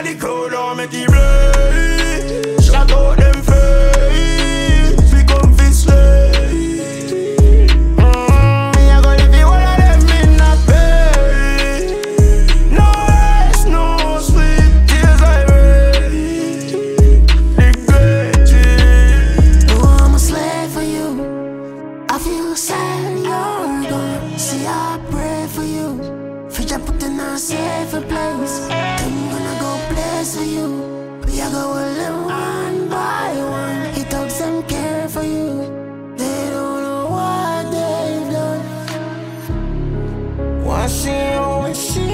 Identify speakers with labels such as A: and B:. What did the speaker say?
A: the crowd don't make it blaze. Shout out them face, we come fi slay. Me a go live it all of them in a pay. No rest, no sleep, tears I raise. Regretting.
B: Oh, I'm a slave for you. I feel sad you're gone. See, I pray for you. Future put in a safer place. I'm gonna go place for you. We are going one by one. He talks and care for you. They don't know what they've done.
A: Wanna see you and see